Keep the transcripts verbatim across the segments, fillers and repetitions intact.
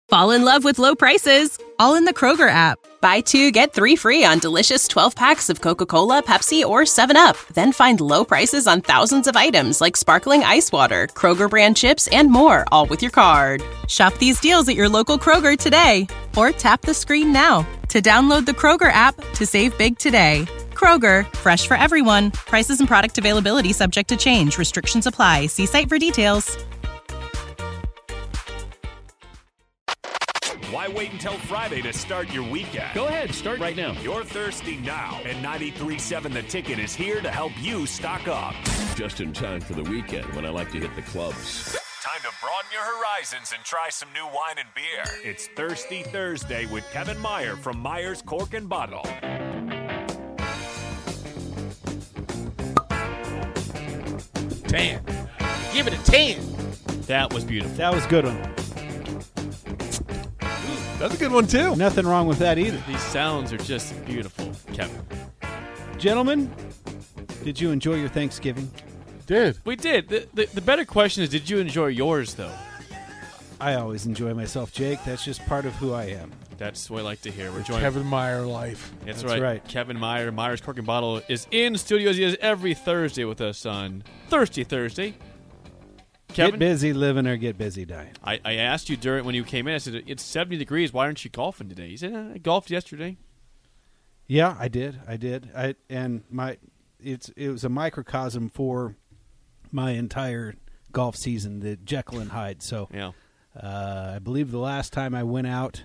Fall in love with low prices, all in the Kroger app. Buy two, get three free on delicious twelve packs of Coca-Cola, Pepsi, or seven up. Then find low prices on thousands of items like sparkling ice water, Kroger brand chips, and more, all with your card. Shop these deals at your local Kroger today, or tap the screen now to download the Kroger app to save big today. Kroger, fresh for everyone. Prices and product availability subject to change. Restrictions apply. See site for details. Why wait until Friday to start your weekend? Go ahead, start right now. You're thirsty now, and ninety-three point seven The Ticket is here to help you stock up. Just in time for the weekend when I like to hit the clubs. Time to broaden your horizons and try some new wine and beer. It's Thirsty Thursday with Kevin Meyer from Meyer's Cork and Bottle. ten. Give it a ten. That was beautiful. That was a good one. That's a good one, too. Nothing wrong with that either. These sounds are just beautiful, Kevin. Gentlemen, did you enjoy your Thanksgiving? Did. We did. The, the, the better question is, did you enjoy yours, though? I always enjoy myself, Jake. That's just part of who I am. That's what I like to hear. We're The joined. Kevin Meyer life. That's, That's right. right. Kevin Meyer, Meyer's Cork and Bottle, is in studio as he is every Thursday with us on Thirsty Thursday. Kevin, Get busy living or get busy dying. I, I asked you during when you came in, I said, it's seventy degrees. Why aren't you golfing today? You said, eh, I golfed yesterday. Yeah, I did. I did. I and my it's it was a microcosm for my entire golf season, the Jekyll and Hyde. So Yeah. uh, I believe the last time I went out,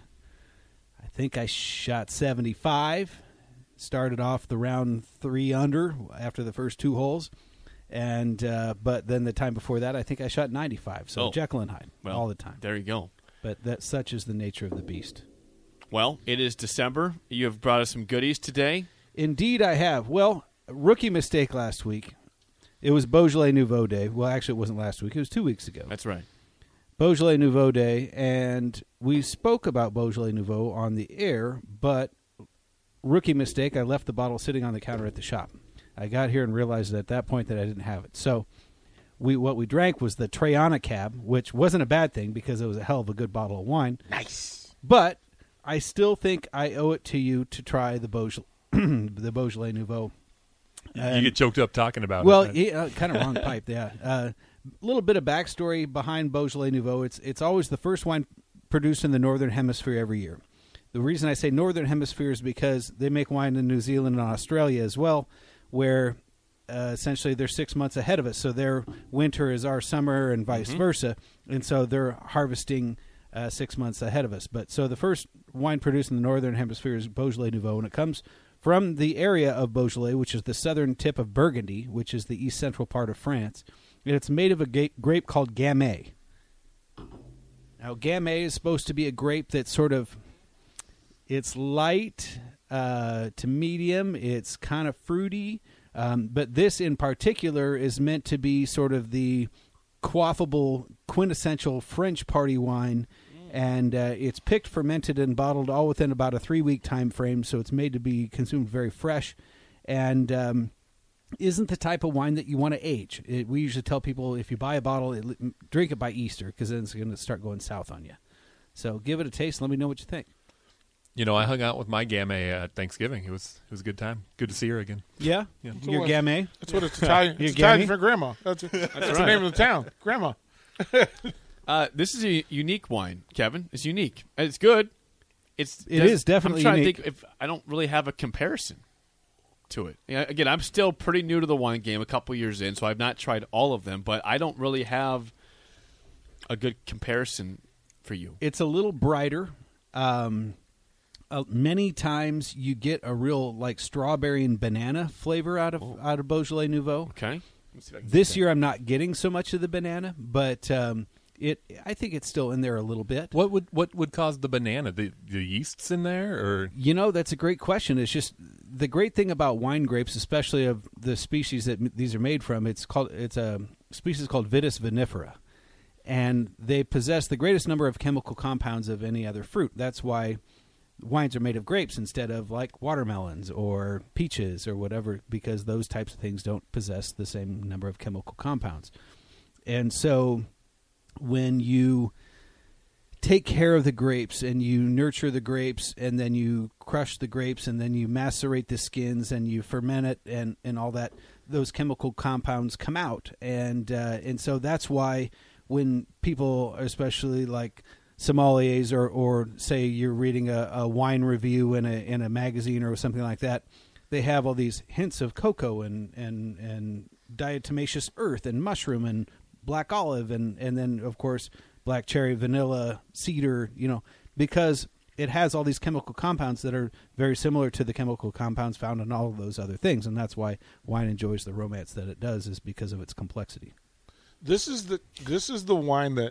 I think I shot seventy-five. Started off the round three under after the first two holes. And uh, but then the time before that, I think I shot ninety-five. So Oh. Jekyll and Hyde Well, all the time. There you go. But that such is the nature of the beast. Well, it is December. You have brought us some goodies today. Indeed, I have. Well, rookie mistake last week. It was Beaujolais Nouveau Day. Well, actually, it wasn't last week. It was two weeks ago. That's right. Beaujolais Nouveau Day, and we spoke about Beaujolais Nouveau on the air, but rookie mistake, I left the bottle sitting on the counter at the shop. I got here and realized at that point that I didn't have it. So we what we drank was the Traiana Cab, which wasn't a bad thing because it was a hell of a good bottle of wine. Nice. But I still think I owe it to you to try the Beaujolais, the Beaujolais Nouveau. You get choked up talking about well, it. Well, yeah, uh, kind of wrong pipe, yeah. A uh, little bit of backstory behind Beaujolais Nouveau. It's it's always the first wine produced in the Northern Hemisphere every year. The reason I say Northern Hemisphere is because they make wine in New Zealand and Australia as well, where uh, essentially they're six months ahead of us. So their winter is our summer and vice Mm-hmm. versa. And so they're harvesting uh, six months ahead of us. But so the first wine produced in the Northern Hemisphere is Beaujolais Nouveau, and it comes from the area of Beaujolais, which is the southern tip of Burgundy, which is the east central part of France. And it's made of a ga- grape called Gamay. Now, Gamay is supposed to be a grape that's sort of, it's light uh, to medium. It's kind of fruity. Um, but this in particular is meant to be sort of the quaffable, quintessential French party wine. And uh, it's picked, fermented, and bottled all within about a three-week time frame, so it's made to be consumed very fresh, and um, isn't the type of wine that you want to age. It, we usually tell people if you buy a bottle, it, drink it by Easter, because then it's going to start going south on you. So give it a taste. And let me know what you think. you know, I hung out with my Gamay at Thanksgiving. It was it was a good time. Good to see her again. Yeah? Yeah. Your what- Gamay? That's what it's Italian. Your It's Italian Gammy? for grandma. That's, that's, the right. name of the town. Grandma. Uh, this is a unique wine, Kevin. It's unique. It's good. It's It does- is definitely I'm trying unique. to think if I don't really have a comparison to it. Yeah, again, I'm still pretty new to the wine game, a couple years in, so I've not tried all of them, but I don't really have a good comparison for you. It's a little brighter. Um, uh, many times you get a real like strawberry and banana flavor out of Oh. out of Beaujolais Nouveau. Okay. Let's see if I can This get that. year I'm not getting so much of the banana, but um, it I think it's still in there a little bit. What would what would cause the banana? The the yeasts in there, or You know, that's a great question. It's just the great thing about wine grapes, especially of the species that m- these are made from. It's called it's a species called Vitis vinifera, and they possess the greatest number of chemical compounds of any other fruit. That's why wines are made of grapes instead of like watermelons or peaches or whatever, because those types of things don't possess the same number of chemical compounds. And so when you take care of the grapes and you nurture the grapes and then you crush the grapes and then you macerate the skins and you ferment it and, and all that, those chemical compounds come out. And uh, and so that's why when people, especially like sommeliers or, or say you're reading a, a wine review in a in a magazine or something like that, they have all these hints of cocoa and, and, and diatomaceous earth and mushroom and black olive and, and then, of course, black cherry, vanilla, cedar, you know, because it has all these chemical compounds that are very similar to the chemical compounds found in all of those other things. And that's why wine enjoys the romance that it does, is because of its complexity. This is the this is the wine that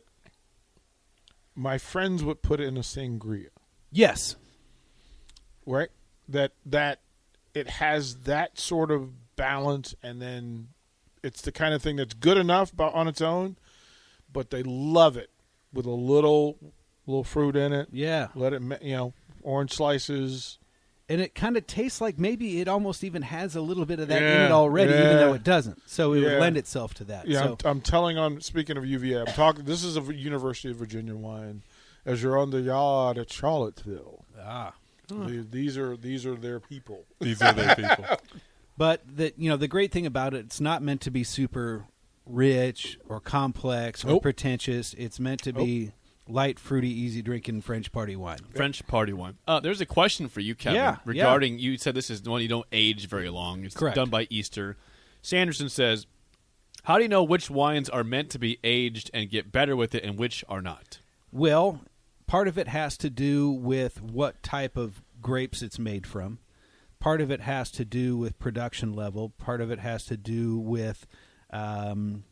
my friends would put in a sangria. Yes. Right? That that it has that sort of balance, and then it's the kind of thing that's good enough on its own, but they love it with a little little fruit in it. Yeah. Let it, you know, orange slices. And it kind of tastes like maybe it almost even has a little bit of that in Yeah, it already, yeah. even though it doesn't. So it Yeah. would lend itself to that. Yeah, So, I'm, I'm telling on, speaking of U V A, I'm talking, this is a University of Virginia wine. As you're on the yard at Charlottesville. ah. The- These are these are their people. These are the people. But the you know the great thing about it, it's not meant to be super rich or complex or Nope. pretentious. It's meant to be light, fruity, easy drinking French party wine. French party wine. Uh, there's a question for you, Kevin, Yeah, regarding, you said this is one you don't age very long. It's Correct. done by Easter. Sanderson says, how do you know which wines are meant to be aged and get better with it and which are not? Well, part of it has to do with what type of grapes it's made from. Part of it has to do with production level. Part of it has to do with um,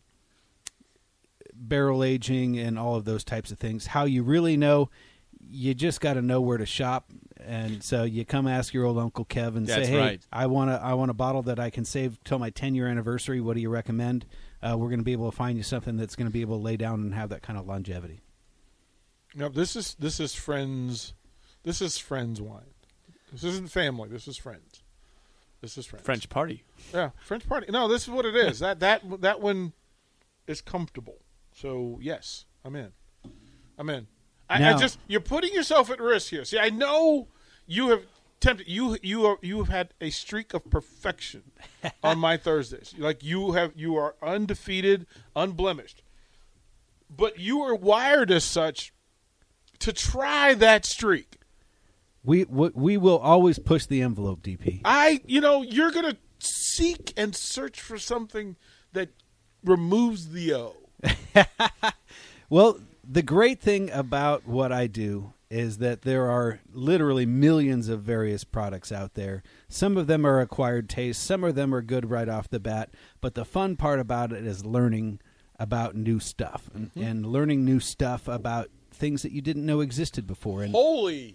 barrel aging and all of those types of things. How you really know, you just got to know where to shop. And so you come ask your old Uncle Kev and That's say, hey, right. I want a, I want a bottle that I can save till my ten-year anniversary. What do you recommend? Uh, we're going to be able to find you something that's going to be able to lay down and have that kind of longevity. No, this is this is friends. This is friends wine. This isn't family. This is friends. This is friends. French party. Yeah, French party. No, this is what it is. that that that one is comfortable. So yes, I'm in. I'm in. I, I Now- just you're putting yourself at risk here. See, I know you have tempted you you are you have had a streak of perfection on my Thursdays. Like you have you are undefeated, unblemished. But you are wired as such to try that streak. We we we will always push the envelope, D P. I, you know, you're going to seek and search for something that removes the O. Well, the great thing about what I do is that there are literally millions of various products out there. Some of them are acquired tastes, some of them are good right off the bat, but the fun part about it is learning about new stuff and, and learning new stuff about things that you didn't know existed before. And Holy.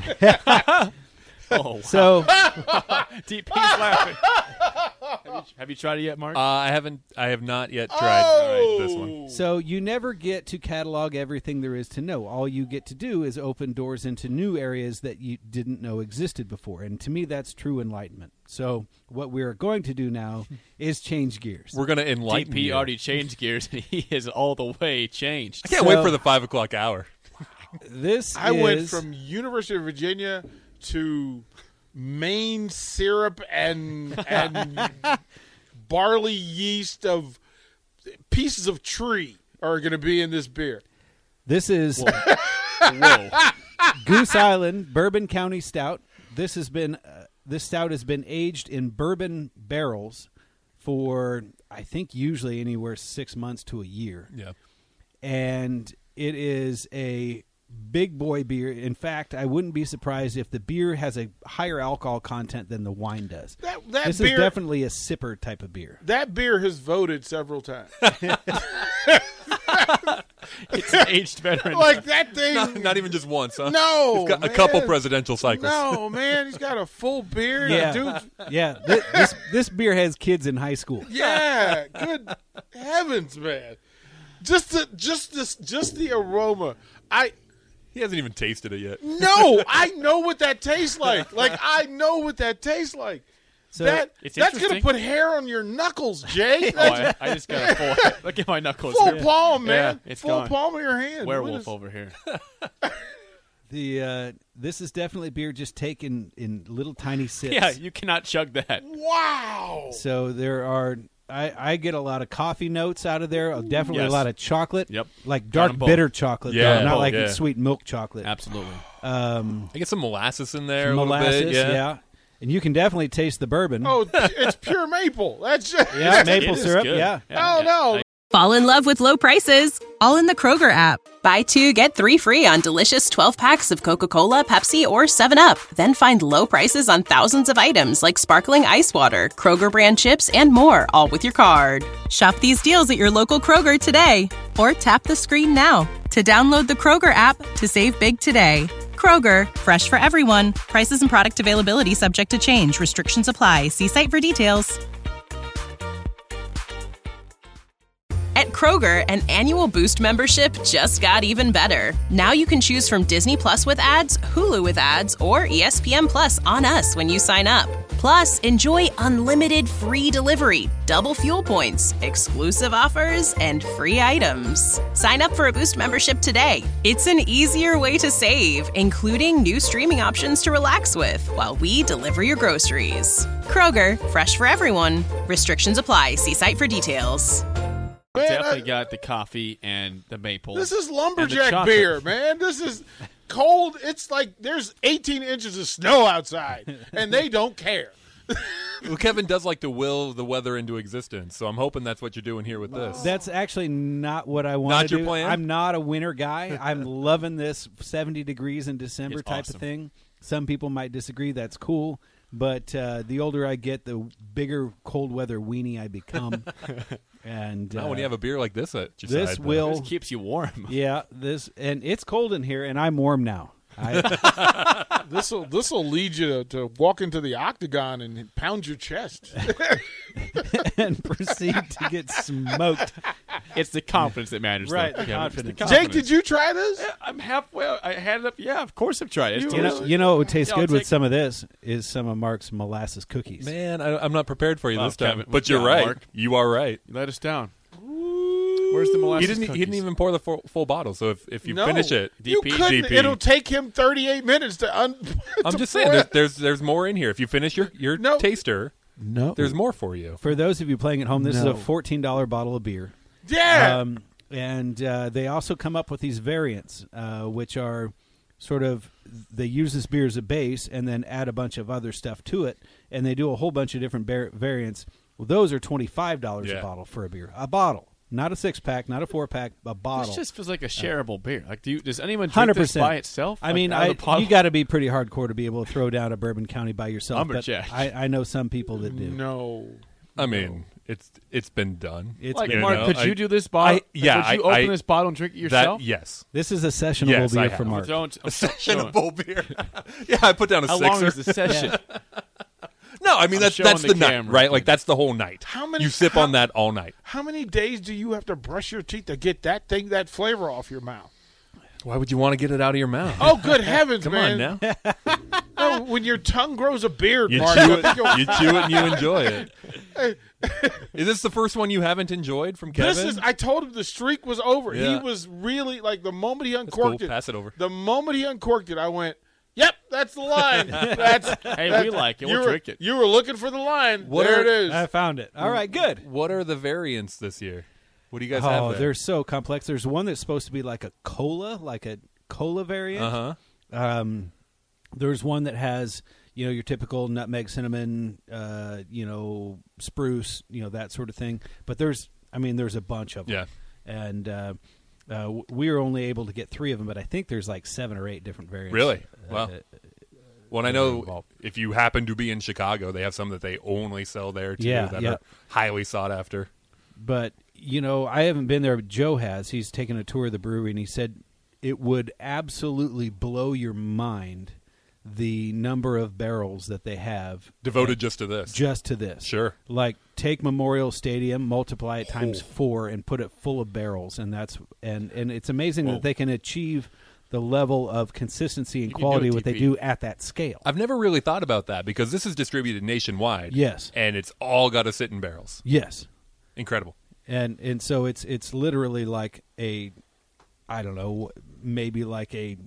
Oh, so D P's laughing. Have you, have you tried it yet, Mark? Uh, I haven't. I have not yet tried uh, this one. So you never get to catalog everything there is to know. All you get to do is open doors into new areas that you didn't know existed before. And to me, that's true enlightenment. So what we're going to do now is change gears. We're going to D enlighten P you. already changed gears, and he is all the way changed. I can't So- wait for the five o'clock hour. This I is, went from University of Virginia to Maine syrup and and barley yeast of pieces of tree are going to be in this beer. this is Whoa. Goose Island Bourbon County Stout. This has been uh, this stout has been aged in bourbon barrels for I think usually anywhere six months to a year. Yeah. And it is a big boy beer. In fact, I wouldn't be surprised if the beer has a higher alcohol content than the wine does. That that This beer is definitely a sipper type of beer. that beer has voted several times. It's an aged veteran. Like that thing. Not, not even just once, huh? No, It's got a man. couple presidential cycles. No, man, he's got a full beard. Yeah, Dude, yeah. This, this this beer has kids in high school. yeah. Good heavens, man. Just the just this just the aroma. I He hasn't even tasted it yet. no, I know what that tastes like. Like I know what that tastes like. So that It's that's going to interesting. put hair on your knuckles, Jay. Oh, I, I just got a full. Look at my knuckles. Full here. palm, man. Yeah, it's Full gone. palm of your hand. What Werewolf is- over here. the uh, this is definitely beer just taken in little tiny sips. Yeah, you cannot chug that. Wow. So there are. I, I get a lot of coffee notes out of there. uh, Definitely Yes. a lot of chocolate. Yep. Like Got 'em dark both. bitter chocolate. though, Yeah, not both, like yeah. sweet milk chocolate. Absolutely. Um, I get some molasses in there, a molasses. little bit. Yeah. And you can definitely taste the bourbon. Oh, it's pure maple. That's just, yeah, It maple is syrup. good. Yeah. Oh, no. Fall in love with low prices, all in the Kroger app. Buy two, get three free on delicious twelve packs of Coca-Cola, Pepsi, or seven up. Then find low prices on thousands of items like sparkling ice water, Kroger brand chips, and more, all with your card. Shop these deals at your local Kroger today, or tap the screen now to download the Kroger app to save big today. Kroger, fresh for everyone. Prices and product availability subject to change. Restrictions apply. See site for details. At Kroger, an annual Boost membership just got even better. Now you can choose from Disney Plus with ads, Hulu with ads, or E S P N Plus on us when you sign up. Plus, enjoy unlimited free delivery, double fuel points, exclusive offers, and free items. Sign up for a Boost membership today. It's an easier way to save, including new streaming options to relax with while we deliver your groceries. Kroger, fresh for everyone. Restrictions apply. See site for details. Man, Definitely I- got the coffee and the maple. This is and the lumberjack chocolate. beer, man. This is cold. It's like there's eighteen inches of snow outside, and they don't care. Well, Kevin does like to will the weather into existence, so I'm hoping that's what you're doing here with this. That's actually not what I want Not to do. your plan? I'm not a winter guy. I'm loving this seventy degrees in December It's type awesome. of thing. Some people might disagree. That's cool. But uh, the older I get, the bigger cold weather weenie I become. and uh, Not when you have a beer like this at your this side, though. will, This keeps you warm. yeah, this and it's cold in here, and I'm warm now. I, This will this will lead you to, to walk into the octagon and pound your chest. and proceed to get smoked. It's the confidence that matters. Right, though, the Kevin. It's confidence. the Jake, did you try this? I'm halfway. I had it up. Yeah, of course I've tried it. It's You know, delicious. you know what would taste Yeah, I'll good with take- some of this is some of Mark's molasses cookies. Man, I, I'm not prepared for you Well, this time. Kevin, but you're yeah, right. Mark. You are right. You let us down. Where's the molasses He didn't. He cookies? didn't even pour the full, full bottle. So if, if you No. finish it, You D P? couldn't. D P. It'll take him thirty-eight minutes to un. I'm to just pour saying, there's, it. there's there's more in here. If you finish your your No. taster, No, there's more for you. For those of you playing at home, this No. is a fourteen dollar bottle of beer. Yeah. Um, and uh, they also come up with these variants, uh, which are sort of they use this beer as a base and then add a bunch of other stuff to it, and they do a whole bunch of different bar- variants. Well, those are twenty-five dollars Yeah. a bottle for a beer. A bottle. Not a six-pack, not a four-pack, a bottle. This just feels like a shareable beer. Like, do you, does anyone drink Hundred this percent by itself? I Like, mean, out I, of the bottle? you got to be pretty hardcore to be able to throw down a Bourbon County by yourself. But Lumberjack. I, I know some people that do. no. I mean, it's it's been done. It's Like, been- Mark, know, could I- you do this bottle? I- yeah, Could you I- open I- this bottle and drink it That yourself? yes, This is a sessionable Yes, I beer have. for I'm Mark. Throwing- a sessionable beer. Yeah, I put down a How sixer. long is the session? No, I mean I'm that's showing that's the the, night, camera. right? Like that's the whole night. How many- You sip how- on that all night. How many days do you have to brush your teeth to get that thing, that flavor off your mouth? Why would you want to get it out of your mouth? Oh, good heavens, Come man! on now. No, when your tongue grows a beard, You Mark, chew I think you'll- it. You chew it and you enjoy it. Is this the first one you haven't enjoyed from Kevin? This is. I told him the streak was over. He Yeah. was really like the moment he That's cool. uncorked it. Pass it over. The moment he uncorked it, I went, "Yep, that's the line." That's Hey, that's- we like it. You We'll were, drink it. You were looking for the line. What there are- it is. I found it. All right, good. What are the variants this year? What do you guys Oh, have there? they're so complex. There's one that's supposed to be like a cola, like a cola variant. Uh huh. Um, there's one that has, you know, your typical nutmeg, cinnamon, uh, you know, spruce, you know, that sort of thing. But there's, I mean, there's a bunch of them. Yeah. And uh, uh, w- we were only able to get three of them, but I think there's like seven or eight different variants. Really? Uh, Wow. uh, Well, and I they're know involved. if you happen to be in Chicago, they have some that they only sell there too Yeah, that yeah. are highly sought after. But, you know, I haven't been there, but Joe has. He's taken a tour of the brewery, and he said it would absolutely blow your mind the number of barrels that they have Devoted just to this. just to this. Sure. Like take Memorial Stadium, multiply it times four, and put it full of barrels, and that's and and it's amazing Whoa. that they can achieve the level of consistency and You can quality do it, what they D P. do at that scale. I've never really thought about that because this is distributed nationwide. Yes. And it's all got to sit in barrels. Yes. Incredible. And and so it's it's literally like a, I don't know, maybe like a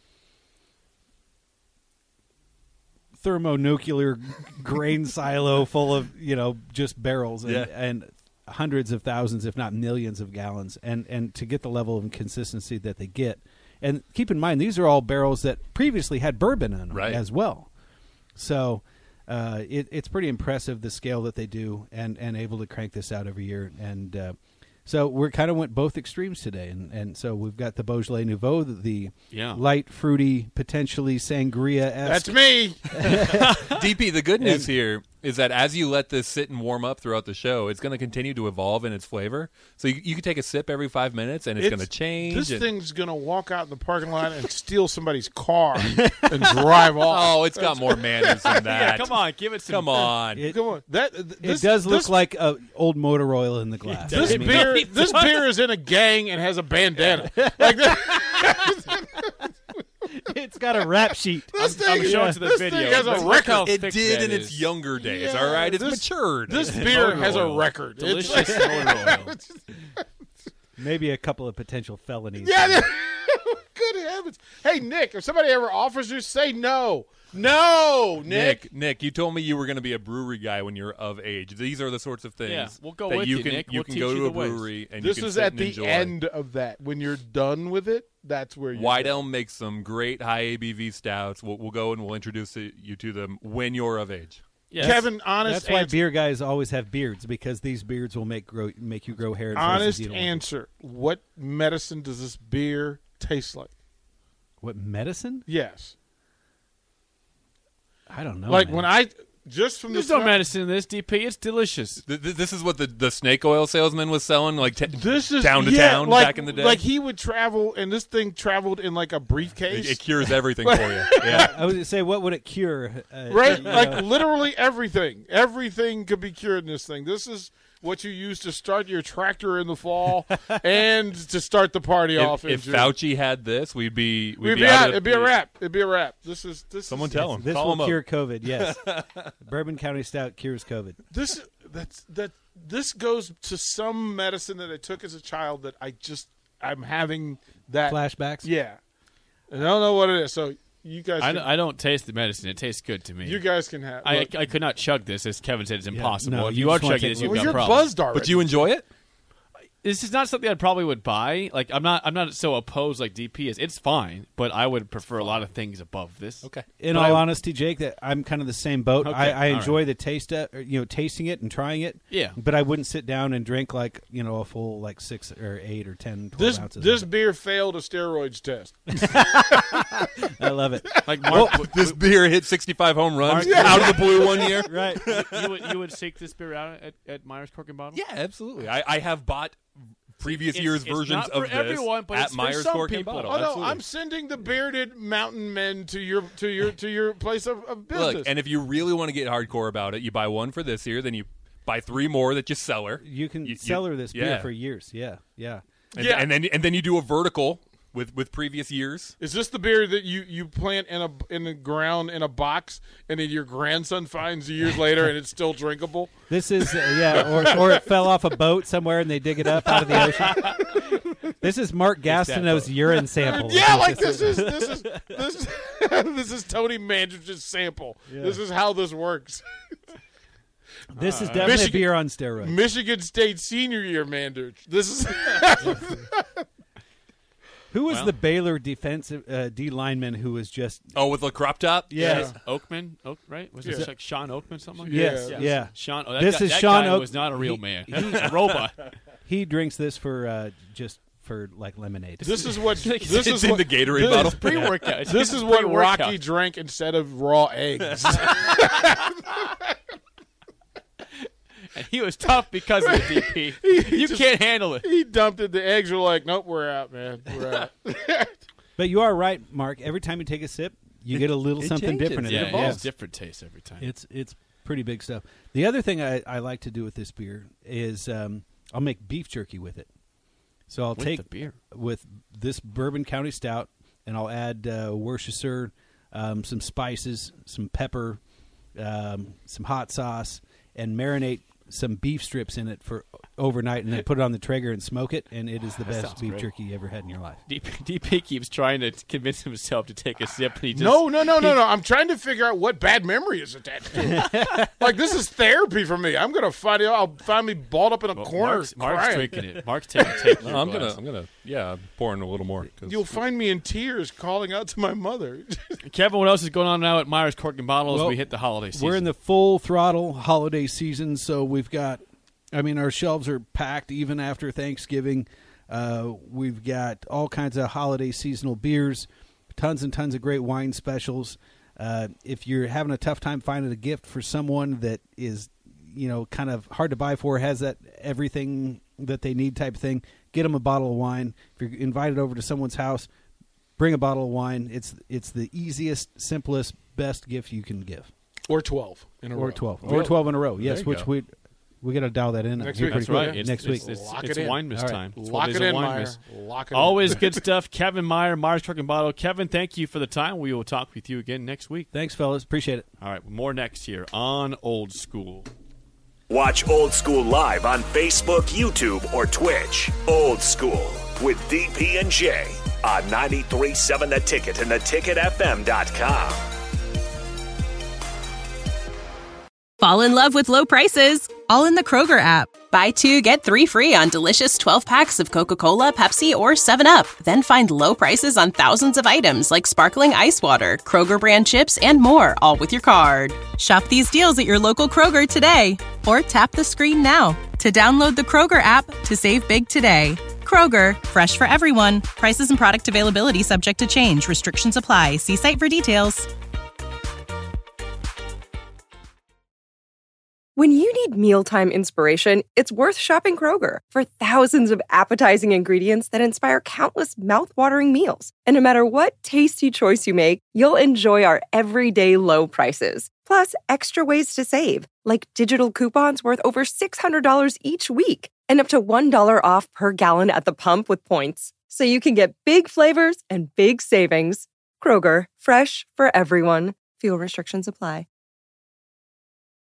thermonuclear grain silo full of, you know, just barrels and, Yeah. and hundreds of thousands, if not millions of gallons. And, and to get the level of consistency that they get. And keep in mind, these are all barrels that previously had bourbon in them Right. as well. So uh, it, it's pretty impressive, the scale that they do, and, and able to crank this out every year. And uh, so we kind of went both extremes today. And, and so we've got the Beaujolais Nouveau, the, the Yeah. light, fruity, potentially sangria-esque. That's me. D P, the good news here is that as you let this sit and warm up throughout the show, it's going to continue to evolve in its flavor. So you, you can take a sip every five minutes, and it's, going to change. This and- thing's going to walk out in the parking lot and steal somebody's car and drive off. Oh, it's got more manners than that. Yeah, come on, give it some. Come on. It, Come on, that th- it this, does look this, like a old motor oil in the glass. this I mean, beer. really This does. beer is in a gang and has a bandana. Like that. it's got a rap sheet. This I'm thing, showing to the this video. thing has a Look record. how It thick did that in its is. younger days, Yeah, all right? It's this- matured. This beer Motor has a oil. record. It's Delicious motor oil. Maybe a couple of potential felonies. Yeah, yeah. Good heavens. Hey, Nick, if somebody ever offers you, say no. No, Nick. Nick, Nick, you told me you were going to be a brewery guy when you're of age. These are the sorts of things Yeah, we'll go that with you you, can Nick. you We'll can teach go you to the a ways. brewery and This you can is sit at and the enjoy. end of that. When you're done with it, that's where you're White done. Elm makes some great high A B V stouts. We'll, we'll go and we'll introduce you to them when you're of age. Yes. Kevin, honest That's why answer. beer guys always have beards, because these beards will make grow make you grow hair. in places honest you don't want. answer. What medicine does this beer taste like? What medicine? Yes. I don't know. like man. when I just from There's the no top- medicine in this, D P. It's delicious. Th- th- This is what the, the snake oil salesman was selling, like t- This is town to yeah, town like, back in the day. Like he would travel, and this thing traveled in like a briefcase. it, it cures everything for you. Yeah. I was gonna say, what would it cure? Uh, Right, you like know, literally everything. Everything could be cured in this thing. This is what you use to start your tractor in the fall and to start the party off. If, in if June. Fauci had this, we'd be we'd, we'd be, be out out. of- It'd be a wrap. It'd be a wrap. This is this. Someone is, tell him. this Call will him up. cure COVID. Yes, Bourbon County Stout cures COVID. This that's that. This goes to some medicine that I took as a child that I just I'm having that Flashbacks. Yeah, and I don't know what it is. So you guys, I, can, don't- I don't taste the medicine. It tastes good to me. you guys can have. I, look, I could not chug this, as Kevin said. It's impossible. no, if you you, are just wanna chugging take this, you've one. well, got you're problems. buzzed already. But do you enjoy it? This is not something I'd probably would buy. Like I'm not, I'm not so opposed like D P is. It's fine, but I would prefer a lot of things above this. Okay. In But all I- honesty, Jake, that I'm kind of the same boat. Okay, I, I all enjoy the taste, of, or, you know, tasting it and trying it. Yeah. But I wouldn't sit down and drink like you know a full like six or eight or ten, twelve This ounces. this of beer failed a steroids test. it. I love it. Like Mark, This beer hit sixty-five home runs Mark- out of the blue one year. Right. you would you would seek this beer out at, at Myers Cork and Bottle? Yeah, absolutely. I, I have bought previous It's- years it's versions not for of this everyone, but at it's for Myers some Cork and people. Bottle. Oh no, Absolutely. I'm sending the bearded mountain men to your to your to your place of, of business. Look, and if you really want to get hardcore about it, you buy one for this year, then you buy three more that you cellar. You can You- you- cellar this beer yeah. for years. Yeah, yeah. And, Yeah. and then and then you do a vertical with, with previous years. is this the beer that you, you plant in a in the ground in a box, and then your grandson finds years later, and it's still drinkable? This is uh, yeah, or or it fell off a boat somewhere and they dig it up out of the ocean. This is Mark Gastineau's urine sample. Yeah, like this is this is this is this is Tony Mandridge's sample. This is how this works. This is definitely Michigan- a beer on steroids. Michigan State senior year Mandridge. This is Who was Well- the Baylor defensive uh, D lineman who was just Oh, with the crop top? yes, Oakman, Oak, right? Was Yeah. it like Sean Oakman, something like yes, that? yeah. Sean. Oh, that This guy, is that Sean guy Oak- was not a real he- man. he- He's a robot. He drinks this for uh, just for like lemonade. this is what It's this It's is in what, the Gatorade this, bottle. Pre-workout. It's This his is what pre-workout. Rocky drank instead of raw eggs. And he was tough because of the D P. You can't handle it. He dumped it. The eggs were like, nope, we're out, man. We're out. But you are right, Mark. Every time you take a sip, you get a little it something changes. different in Yeah, it. it has Yes. different tastes every time. It's it's pretty big stuff. The other thing I, I like to do with this beer is um, I'll make beef jerky with it. So I'll With take the beer. with this Bourbon County Stout. and I'll add uh, Worcestershire, um, some spices, some pepper, um, some hot sauce, and marinate some beef strips in it for overnight, and then put it on the Traeger and smoke it, and it is the That best sounds beef great. jerky you ever had in your life. D P, D P keeps trying to convince himself to take a sip, and he just No, no, no, no, he- no. I'm trying to figure out what bad memory is attached to it. Like, this is therapy for me. I'm going to find out. I'll find me balled up in a Well, corner Mark's, Mark's crying. drinking it. Mark's taking take No, your I'm glass. gonna, I'm gonna, yeah, pour in a little more. 'cause- You'll find me in tears calling out to my mother. Kevin, what else is going on now at Myers Cork and Bottle as Well, we hit the holiday season? We're in the full throttle holiday season, so we've got, I mean, our shelves are packed even after Thanksgiving. Uh, we've got all kinds of holiday seasonal beers, tons and tons of great wine specials. Uh, if you're having a tough time finding a gift for someone that is, you know, kind of hard to buy for, has that everything that they need type thing, get them a bottle of wine. If you're invited over to someone's house, bring a bottle of wine. It's it's the easiest, simplest, best gift you can give. Or twelve in a Or row. twelve. Or Really? twelve in a row, yes, you which go. we we got to dial that in. Next here week. pretty That's right. quick. It's, Next it's, week. It's, Lock it's it in. wine miss All right. time. It's Lock twelve it days of in, wine Meyer. miss. Lock it Always in. good stuff. Kevin Meyer, Myers Cork and Bottle. Kevin, thank you for the time. We will talk with you again next week. Thanks, fellas. Appreciate it. All right, more next here on Old School. Watch Old School live on Facebook, YouTube, or Twitch. Old School with D P and J on ninety-three point seven The Ticket and the ticket f m dot com. Fall in love with low prices, all in the Kroger app. Buy two, get three free on delicious twelve packs of Coca-Cola, Pepsi, or seven up. Then find low prices on thousands of items like sparkling ice water, Kroger brand chips, and more, all with your card. Shop these deals at your local Kroger today, or tap the screen now to download the Kroger app to save big today. Kroger, fresh for everyone. Prices and product availability subject to change. Restrictions apply. See site for details. When you need mealtime inspiration, it's worth shopping Kroger for thousands of appetizing ingredients that inspire countless mouthwatering meals. And no matter what tasty choice you make, you'll enjoy our everyday low prices. Plus, extra ways to save, like digital coupons worth over six hundred dollars each week and up to one dollar off per gallon at the pump with points. So you can get big flavors and big savings. Kroger, fresh for everyone. Fuel restrictions apply.